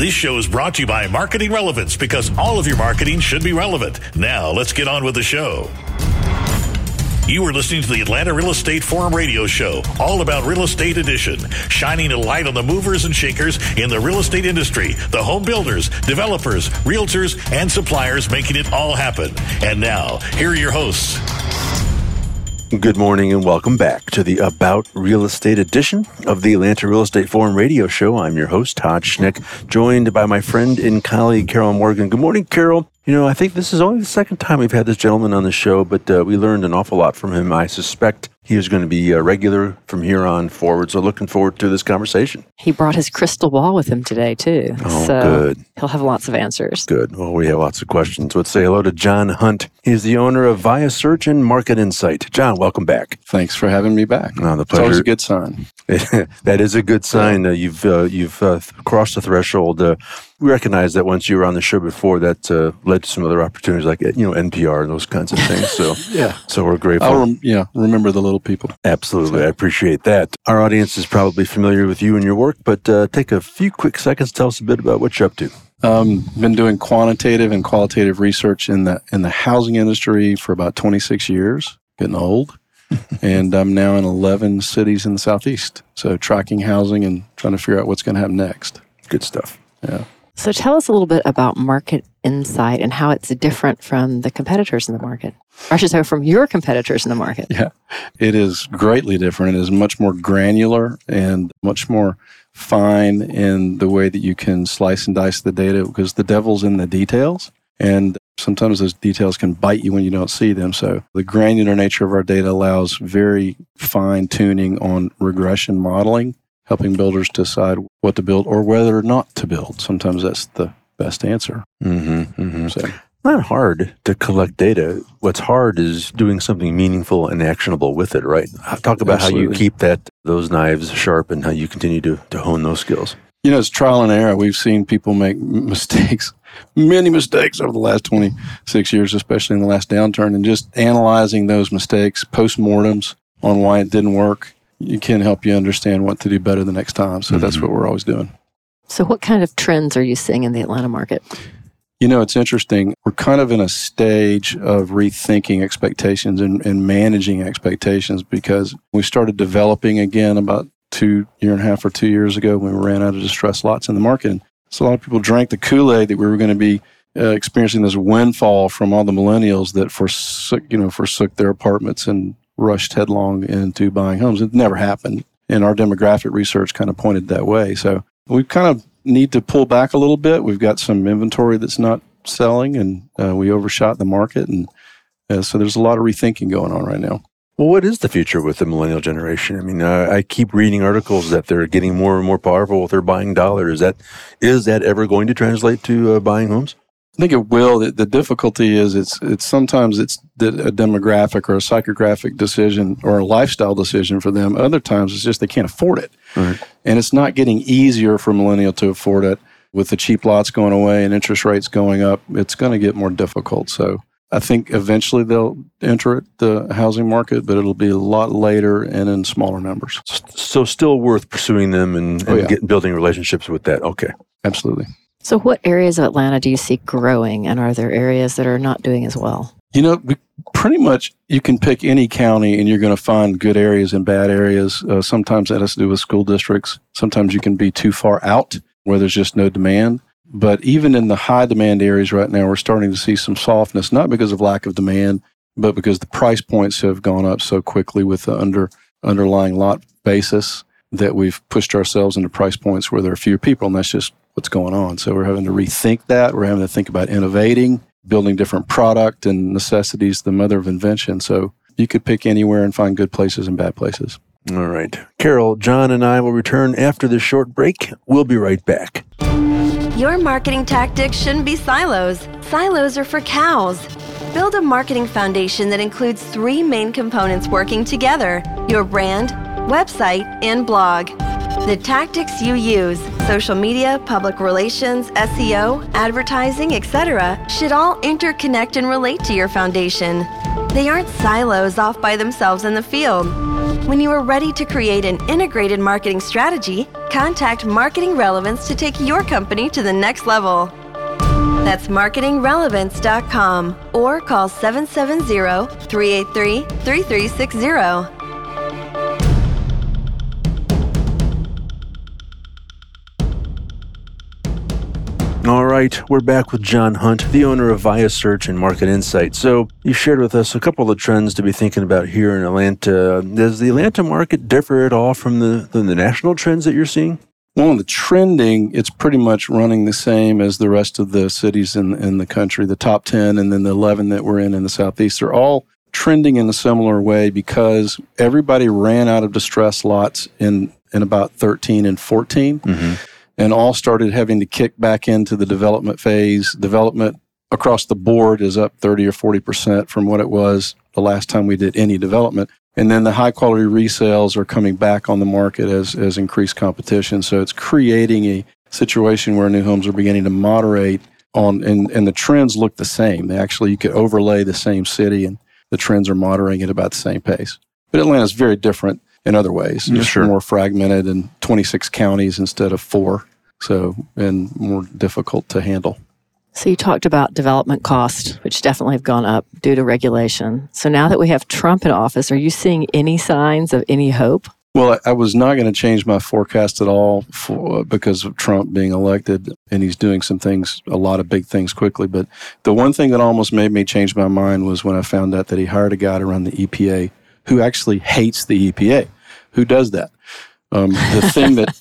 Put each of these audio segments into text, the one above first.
This show is brought to you by Marketing Relevance, because all of your marketing should be relevant. Now, let's get on with the show. You are listening to the Atlanta Real Estate Forum radio show, all about Real Estate Edition, shining a light on the movers and shakers in the real estate industry, the home builders, developers, realtors, and suppliers making it all happen. And now, here are your hosts. Good morning and welcome back to the About Real Estate edition of the Atlanta Real Estate Forum radio show. I'm your host, Todd Schnick, joined by my friend and colleague, Carol Morgan. Good morning, Carol. You know, I think this is only the second time we've had this gentleman on the show, but we learned an awful lot from him. I suspect he is going to be a regular from here on forward, so looking forward to this conversation. He brought his crystal ball with him today, too. Oh, so good. He'll have lots of answers. Good. Well, we have lots of questions. Let's say hello to John Hunt. He's the owner of Via Search and Market Insight. John, welcome back. Thanks for having me back. The pleasure. It's always a good sign. That is a good sign. You've crossed the threshold. We recognize that once you were on the show before, that led to some other opportunities like NPR and those kinds of things. So yeah, so we're grateful. Remember the little people. Absolutely, so I appreciate that. Our audience is probably familiar with you and your work, but take a few quick seconds to tell us a bit about what you're up to. Been doing quantitative and qualitative research in the housing industry for about 26 years. Getting old. And I'm now in 11 cities in the Southeast. So tracking housing and trying to figure out what's going to happen next. Good stuff. Yeah. So tell us a little bit about Market Insight and how it's different from the competitors in the market. Or I should say from your competitors in the market. Yeah, it is greatly different. It is much more granular and much more fine in the way that you can slice and dice the data, because the devil's in the details. And sometimes those details can bite you when you don't see them. So the granular nature of our data allows very fine tuning on regression modeling, helping builders decide what to build or whether or not to build. Sometimes that's the best answer. So, not hard to collect data. What's hard is doing something meaningful and actionable with it, right? Talk about Absolutely. how you keep those knives sharp and how you continue to hone those skills. It's trial and error. We've seen people make mistakes, many mistakes over the last 26 years, especially in the last downturn, and just analyzing those mistakes, postmortems on why it didn't work, you can help you understand what to do better the next time. So that's what we're always doing. So what kind of trends are you seeing in the Atlanta market? It's interesting. We're kind of in a stage of rethinking expectations and managing expectations, because we started developing again about 2 years ago when we ran out of distressed lots in the market. And so a lot of people drank the Kool-Aid that we were going to be experiencing this windfall from all the millennials that forsook their apartments and rushed headlong into buying homes. It never happened. And our demographic research kind of pointed that way. So we kind of need to pull back a little bit. We've got some inventory that's not selling, and we overshot the market. And so there's a lot of rethinking going on right now. Well, what is the future with the millennial generation? I mean, I keep reading articles that they're getting more and more powerful with their buying dollar. Is that ever going to translate to buying homes? I think it will. The difficulty is it's sometimes a demographic or a psychographic decision or a lifestyle decision for them. Other times it's just they can't afford it. Right. And it's not getting easier for a millennial to afford it. With the cheap lots going away and interest rates going up, it's going to get more difficult. So I think eventually they'll enter the housing market, but it'll be a lot later and in smaller numbers. So still worth pursuing them and building relationships with that. Okay. Absolutely. So what areas of Atlanta do you see growing, and are there areas that are not doing as well? Pretty much you can pick any county and you're going to find good areas and bad areas. Sometimes that has to do with school districts. Sometimes you can be too far out where there's just no demand. But even in the high demand areas right now, we're starting to see some softness, not because of lack of demand, but because the price points have gone up so quickly with the underlying lot basis that we've pushed ourselves into price points where there are fewer people, and that's just what's going on. So we're having to rethink that. We're having to think about innovating, building different product, and necessities, the mother of invention. So you could pick anywhere and find good places and bad places. All right. Carol, John, and I will return after this short break. We'll be right back. Your marketing tactics shouldn't be silos. Silos are for cows. Build a marketing foundation that includes 3 main components working together: your brand, website, and blog. The tactics you use, social media, public relations, SEO, advertising, etc., should all interconnect and relate to your foundation. They aren't silos off by themselves in the field. When you are ready to create an integrated marketing strategy, contact Marketing Relevance to take your company to the next level. That's marketingrelevance.com or call 770-383-3360. All right, we're back with John Hunt, the owner of Via Search and Market Insight. So you shared with us a couple of trends to be thinking about here in Atlanta. Does the Atlanta market differ at all from the national trends that you're seeing? Well, in the trending, it's pretty much running the same as the rest of the cities in the country. The top 10 and then the 11 that we're in the Southeast, they're all trending in a similar way because everybody ran out of distressed lots in about 13 and 14. Mm-hmm. And all started having to kick back into the development phase. Development across the board is up 30 or 40% from what it was the last time we did any development. And then the high-quality resales are coming back on the market as increased competition. So it's creating a situation where new homes are beginning to moderate on, and the trends look the same. They actually, you could overlay the same city, and the trends are moderating at about the same pace. But Atlanta's very different in other ways. Yeah, sure. More fragmented in 26 counties instead of 4. So, and more difficult to handle. So you talked about development costs, which definitely have gone up due to regulation. So now that we have Trump in office, are you seeing any signs of any hope? Well, I was not going to change my forecast at all because of Trump being elected, and he's doing some things, a lot of big things quickly. But the one thing that almost made me change my mind was when I found out that he hired a guy to run the EPA who actually hates the EPA. Who does that? The thing that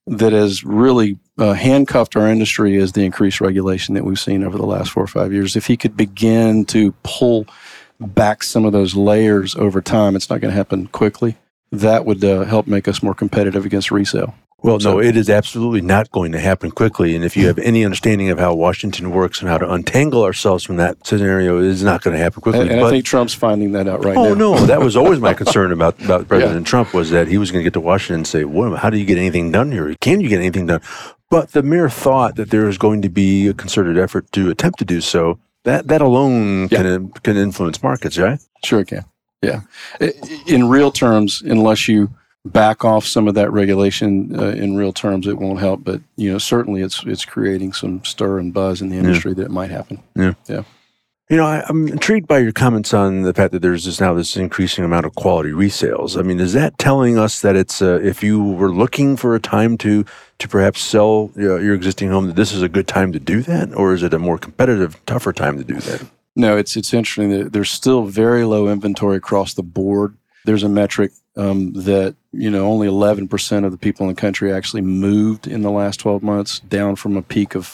has really handcuffed our industry is the increased regulation that we've seen over the last 4 or 5 years. If he could begin to pull back some of those layers over time, it's not going to happen quickly. That would help make us more competitive against resale. Well, no, it is absolutely not going to happen quickly. And if you have any understanding of how Washington works and how to untangle ourselves from that scenario, it is not going to happen quickly. And I think Trump's finding that out right now. Oh, no, that was always my concern about President Trump, was that he was going to get to Washington and say, well, how do you get anything done here? Can you get anything done? But the mere thought that there is going to be a concerted effort to attempt to do so, that alone can influence markets, right? Sure it can, yeah. In real terms, unless you back off some of that regulation in real terms, it won't help. But certainly it's creating some stir and buzz in the industry that it might happen. Yeah. I'm intrigued by your comments on the fact that there's this increasing amount of quality resales. I mean, is that telling us that it's if you were looking for a time to perhaps sell your existing home, that this is a good time to do that, or is it a more competitive, tougher time to do that? No, it's interesting that there's still very low inventory across the board. There's a metric that only 11% of the people in the country actually moved in the last 12 months, down from a peak of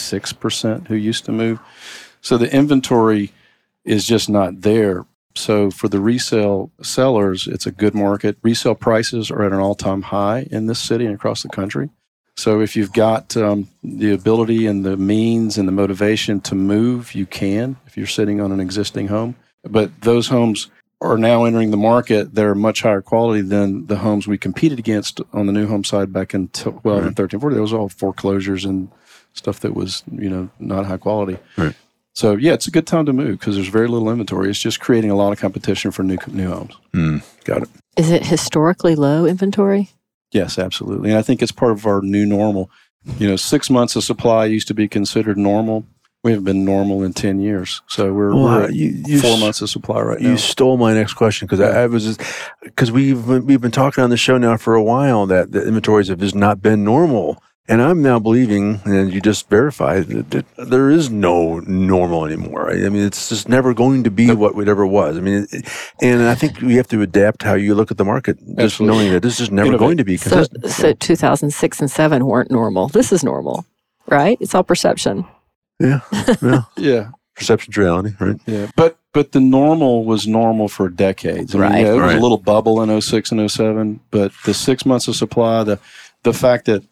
46% who used to move. So the inventory is just not there. So for the resale sellers, it's a good market. Resale prices are at an all-time high in this city and across the country. So if you've got the ability and the means and the motivation to move, you can if you're sitting on an existing home. But those homes are now entering the market. They're much higher quality than the homes we competed against on the new home side back in 12 and 13, 14. It was all foreclosures and stuff that was, not high quality. Right. So, yeah, it's a good time to move because there's very little inventory. It's just creating a lot of competition for new homes. Got it. Is it historically low inventory? Yes, absolutely. And I think it's part of our new normal. 6 months of supply used to be considered normal. We haven't been normal in 10 years. So we're at 4 months of supply right now. You stole my next question because we've been talking on the show now for a while that the inventories have just not been normal. And I'm now believing, and you just verified, that there is no normal anymore. Right? I mean, it's just never going to be what it ever was. I mean, and I think we have to adapt how you look at the market, just knowing that this is never going to be consistent. So 2006 and 2007 weren't normal. This is normal, right? It's all perception. Yeah. Yeah. Perception's reality, right? Yeah. But the normal was normal for decades. I mean, it was a little bubble in 06 and 07, but the 6 months of supply, the fact that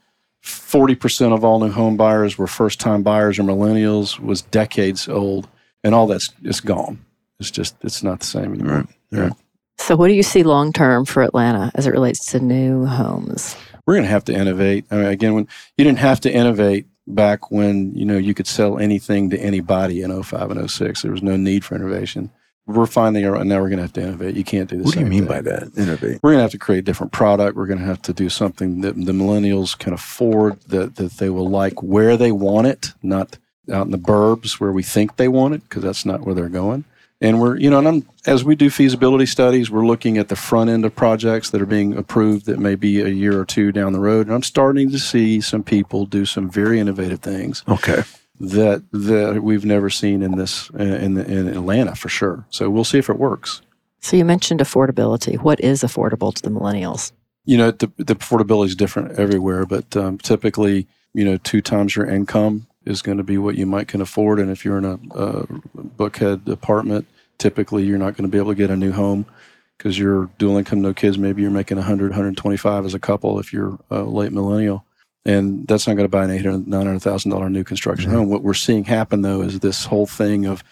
40% of all new home buyers were first-time buyers or millennials was decades old, and all that's gone. It's not the same anymore. Right. Yeah. So what do you see long-term for Atlanta as it relates to new homes? We're going to have to innovate. I mean, again, when you didn't have to innovate back when, you could sell anything to anybody in 05 and 06. There was no need for innovation. we're finding now we're going to have to innovate. You can't do the What do same you mean thing. by that? Innovate. We're going to have to create a different product. We're going to have to do something that the millennials can afford, that they will like where they want it, not out in the burbs where we think they want it, because that's not where they're going. And as we do feasibility studies, we're looking at the front end of projects that are being approved that may be a year or two down the road. And I'm starting to see some people do some very innovative things. Okay. That we've never seen in Atlanta for sure. So we'll see if it works. So you mentioned affordability. What is affordable to the millennials? The affordability is different everywhere, but typically, 2 times your income is going to be what you can afford. And if you're in a Buckhead apartment, typically you're not going to be able to get a new home because you're dual income, no kids. Maybe you're making $100,000, $125,000 as a couple if you're a late millennial. And that's not going to buy an $800,000, $900,000 new construction home. What we're seeing happen, though, is this whole thing of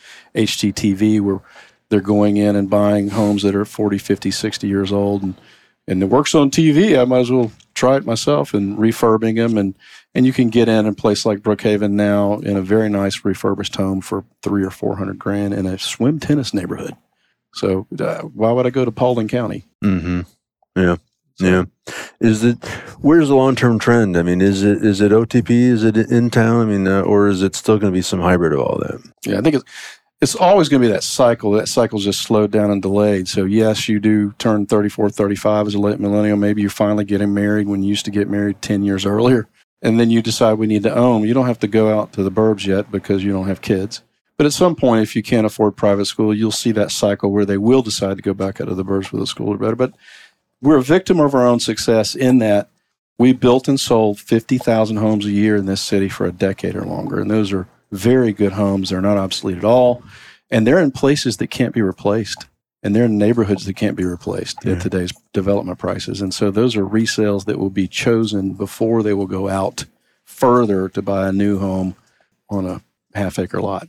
HGTV where they're going in and buying homes that are 40, 50, 60 years old. And it works on TV. I might as well try it myself, and refurbing them. And you can get in a place like Brookhaven now in a very nice refurbished home for $300,000 or $400,000 in a swim tennis neighborhood. So why would I go to Paulding County? Mm-hmm. Yeah. Yeah. Where's the long-term trend? I mean, is it OTP? Is it in town? I mean, or is it still going to be some hybrid of all that? Yeah, I think it's always going to be that cycle. That cycle's just slowed down and delayed. So yes, you do turn 34, 35 as a late millennial. Maybe you're finally getting married when you used to get married 10 years earlier. And then you decide we need to own. You don't have to go out to the burbs yet because you don't have kids. But at some point, if you can't afford private school, you'll see that cycle where they will decide to go back out of the burbs where the schools are better. But we're a victim of our own success in that we built and sold 50,000 homes a year in this city for a decade or longer. And those are very good homes. They're not obsolete at all. And they're in places that can't be replaced. And they're in neighborhoods that can't be replaced at today's development prices. And so those are resales that will be chosen before they will go out further to buy a new home on a half-acre lot.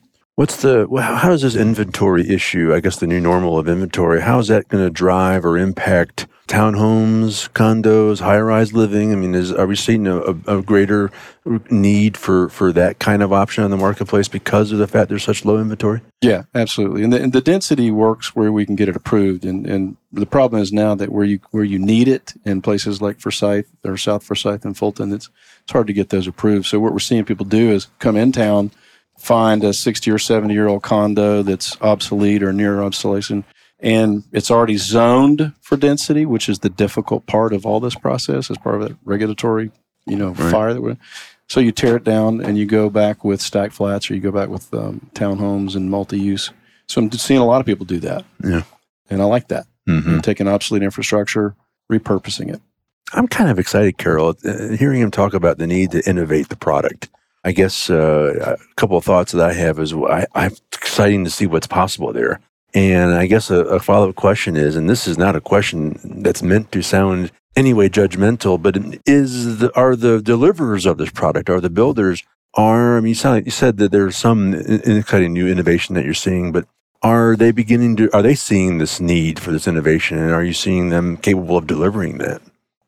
How is this inventory issue, I guess the new normal of inventory, how is that going to drive or impact townhomes, condos, high-rise living? I mean, are we seeing a greater need for that kind of option on the marketplace because of the fact there's such low inventory? Yeah, absolutely. And the density works where we can get it approved. And the problem is now that where you need it in places like Forsyth or South Forsyth and Fulton, it's hard to get those approved. So what we're seeing people do is come in town, find a 60 or 70-year-old condo that's obsolete or near obsolescence, and it's already zoned for density, which is the difficult part of all this process as part of that regulatory, fire that we're. So you tear it down and you go back with stacked flats, or you go back with townhomes and multi-use. So I'm seeing a lot of people do that. Yeah, and I like that. Mm-hmm. Taking obsolete infrastructure, repurposing it. I'm kind of excited, Carol, hearing him talk about the need to innovate the product. I guess a couple of thoughts that I have is it's exciting to see what's possible there. And I guess a follow-up question is, and this is not a question that's meant to sound anyway judgmental, but are the deliverers of this product, are the builders, you said that there's some exciting new innovation that you're seeing, but are they seeing this need for this innovation, and are you seeing them capable of delivering that?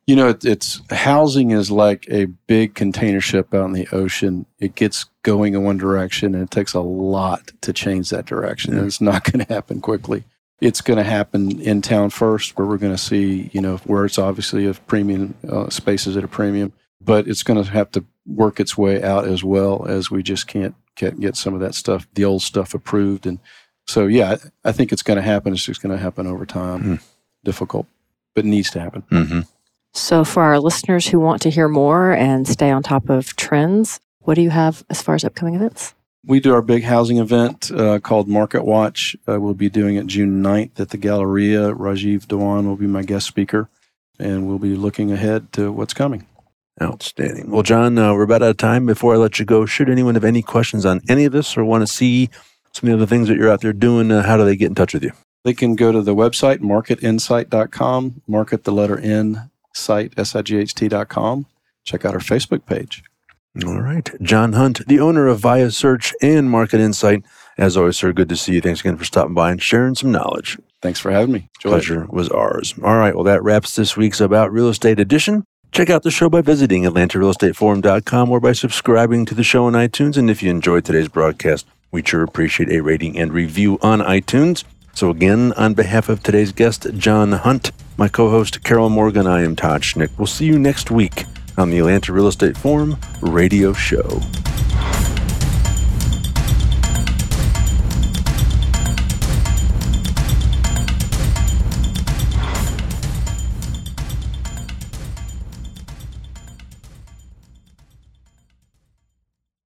It's housing is like a big container ship out in the ocean. It gets going in one direction, and it takes a lot to change that direction. And it's not going to happen quickly. It's going to happen in town first, where we're going to see, where it's obviously of premium spaces at a premium. But it's going to have to work its way out as well, as we just can't get some of that stuff, the old stuff, approved. And so, I think it's going to happen. It's just going to happen over time. Difficult, but needs to happen. Mm-hmm. So for our listeners who want to hear more and stay on top of trends, what do you have as far as upcoming events? We do our big housing event called Market Watch. We'll be doing it June 9th at the Galleria. Rajiv Dhawan will be my guest speaker, and we'll be looking ahead to what's coming. Outstanding. Well, John, we're about out of time. Before I let you go, should anyone have any questions on any of this or want to see some of the things that you're out there doing, how do they get in touch with you? They can go to the website, marketinsight.com, market the letter N, site, SIGHT.com. Check out our Facebook page. All right. John Hunt, the owner of Via Search and Market Insight. As always, sir, good to see you. Thanks again for stopping by and sharing some knowledge. Thanks for having me. Pleasure was ours. All right. Well, that wraps this week's About Real Estate edition. Check out the show by visiting AtlantaRealEstateForum.com or by subscribing to the show on iTunes. And if you enjoyed today's broadcast, we'd sure appreciate a rating and review on iTunes. So again, on behalf of today's guest, John Hunt, my co-host, Carol Morgan, I am Todd Schnick. We'll see you next week on the Atlanta Real Estate Forum radio show.